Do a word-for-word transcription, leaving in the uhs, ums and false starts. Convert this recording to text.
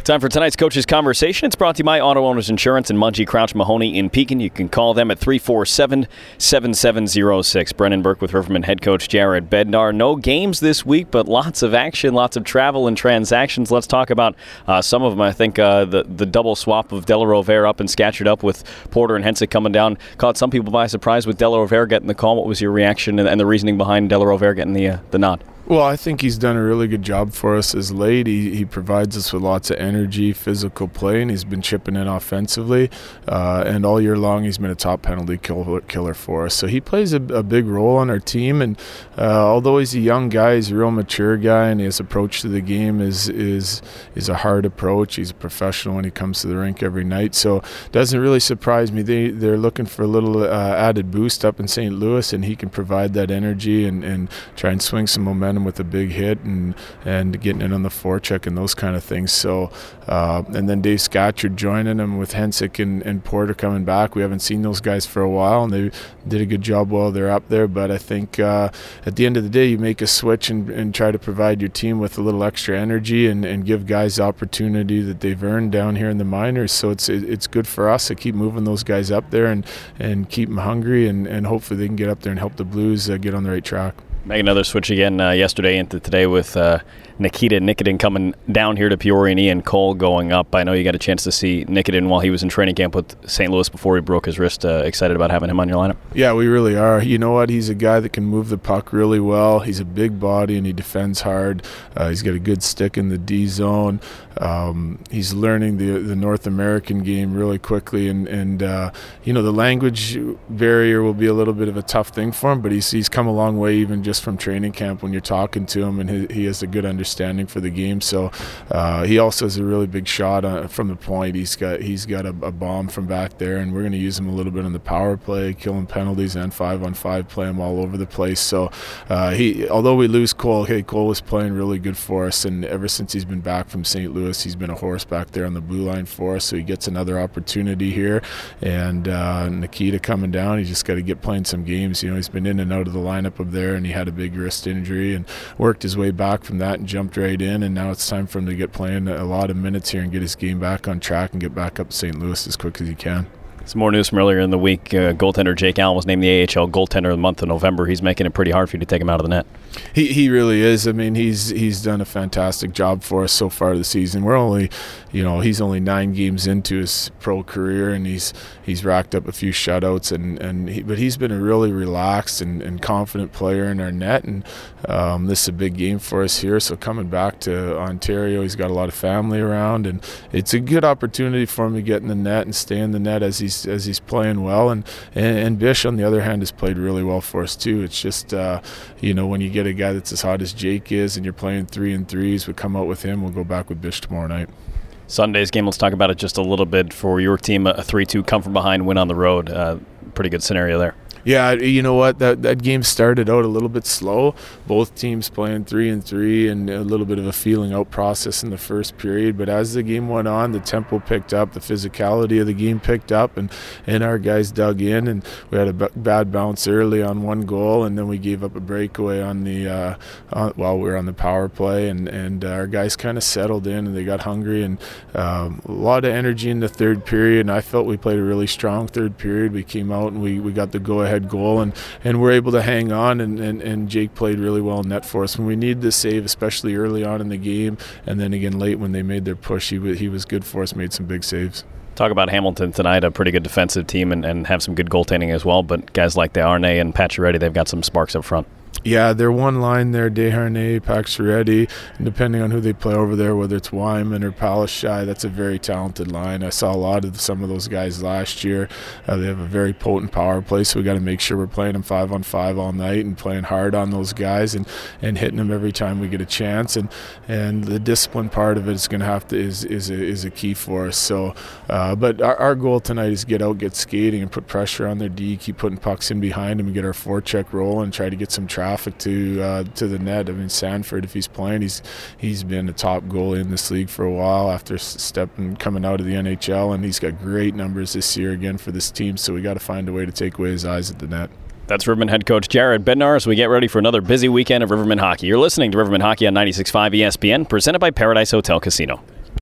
Time for tonight's Coach's Conversation. It's brought to you by Auto Owners Insurance and Mungie, Crouch, Mahoney in Pekin. You can call them at three four seven, seven seven zero six. Brennan Burke with Riverman head coach Jared Bednar. No games this week, but lots of action, lots of travel and transactions. Let's talk about uh, some of them. I think uh, the, the double swap of De La Rovere up and Scatcherd up with Porter and Hensick coming down caught some people by surprise with De La Rovere getting the call. What was your reaction and, and the reasoning behind De La Rovere getting the, uh, the nod? Well, I think he's done a really good job for us as late. He, he provides us with lots of energy, physical play, and he's been chipping in offensively. Uh, and all year long, he's been a top penalty killer, killer for us. So he plays a, a big role on our team. And uh, although he's a young guy, he's a real mature guy, and his approach to the game is is is a hard approach. He's a professional when he comes to the rink every night. So it doesn't really surprise me. They, they're looking for a little uh, added boost up in Saint Louis, and he can provide that energy and, and try and swing some momentum with a big hit and and getting in on the forecheck and those kind of things. So uh, and then Dave Scatcherd joining him with Hensick and, and Porter coming back. We haven't seen those guys for a while, and they did a good job while they're up there. But I think uh, at the end of the day, you make a switch and, and try to provide your team with a little extra energy and, and give guys the opportunity that they've earned down here in the minors. So it's it, it's good for us to keep moving those guys up there and, and keep them hungry, and, and hopefully they can get up there and help the Blues uh, get on the right track. Make another switch again uh, yesterday into today with uh, Nikita Nikitin coming down here to Peoria and Ian Cole going up. I know you got a chance to see Nikitin while he was in training camp with Saint Louis before he broke his wrist. Uh, excited about having him on your lineup? Yeah, we really are. You know what? He's a guy that can move the puck really well. He's a big body and he defends hard. Uh, he's got a good stick in the D zone. Um, he's learning the the North American game really quickly, and and uh, you know the language barrier will be a little bit of a tough thing for him, but he's he's come a long way even just from training camp when you're talking to him, and he, he has a good understanding for the game. So uh, he also has a really big shot on, from the point. He's got he's got a, a bomb from back there, and we're going to use him a little bit on the power play, killing penalties and five on five, play him all over the place. So uh, he although we lose Cole, hey Cole was playing really good for us, and ever since he's been back from Saint Louis, he's been a horse back there on the blue line for us, so he gets another opportunity here. And uh, Nikita coming down, he's just got to get playing some games. You know, he's been in and out of the lineup up there, and he had a big wrist injury and worked his way back from that and jumped right in, and now it's time for him to get playing a lot of minutes here and get his game back on track and get back up to Saint Louis as quick as he can. Some more news from earlier in the week. Uh, goaltender Jake Allen was named the A H L goaltender of the month of November. He's making it pretty hard for you to take him out of the net. He he really is. I mean, he's he's done a fantastic job for us so far this season. We're only, you know, he's only nine games into his pro career, and he's he's racked up a few shutouts, and and he, but he's been a really relaxed and, and confident player in our net, and um, this is a big game for us here. So coming back to Ontario, he's got a lot of family around, and it's a good opportunity for him to get in the net and stay in the net as he's as he's playing well. And and, and Bish on the other hand has played really well for us too. It's just uh, you know, when you get a guy that's as hot as Jake is and you're playing three and threes, we come out with him. We'll go back with Bish tomorrow night. Sunday's game, let's talk about it just a little bit. For your team, a three two come from behind win on the road. Uh, pretty good scenario there. Yeah, you know what? That that game started out a little bit slow. Both teams playing three and three, and a little bit of a feeling out process in the first period. But as the game went on, the tempo picked up, the physicality of the game picked up, and, and our guys dug in. And we had a b- bad bounce early on one goal, and then we gave up a breakaway on the uh, on, while we were on the power play. And and uh, our guys kind of settled in, and they got hungry, and um, a lot of energy in the third period. And I felt we played a really strong third period. We came out and we, we got the go ahead goal, and and we're able to hang on, and, and, and Jake played really well in net for us when we needed to save, especially early on in the game, and then again late when they made their push. He, he was good for us, made some big saves. Talk about Hamilton tonight, a pretty good defensive team, and, and have some good goaltending as well, but guys like Desharnais and Pacioretty, they've got some sparks up front. Yeah, they're one line there, Desharnais, Pacioretty, and depending on who they play over there, whether it's Wyman or Palaszczuk, that's a very talented line. I saw a lot of some of those guys last year. Uh, they have a very potent power play, so we got to make sure we're playing them five on five all night and playing hard on those guys and, and hitting them every time we get a chance. And and the discipline part of it is going to have to is is a, is a key for us. So, uh, but our, our goal tonight is get out, get skating, and put pressure on their D, keep putting pucks in behind them, and get our forecheck rolling, and try to get some traffic to uh, to the net. I mean, Sanford, if he's playing, he's he's been a top goalie in this league for a while after stepping coming out of the N H L, and he's got great numbers this year again for this team. So we got to find a way to take away his eyes at the net. That's Riverman head coach Jared Bednar as we get ready for another busy weekend of Riverman hockey. You're listening to Riverman Hockey on ninety-six point five E S P N, presented by Paradise Hotel Casino.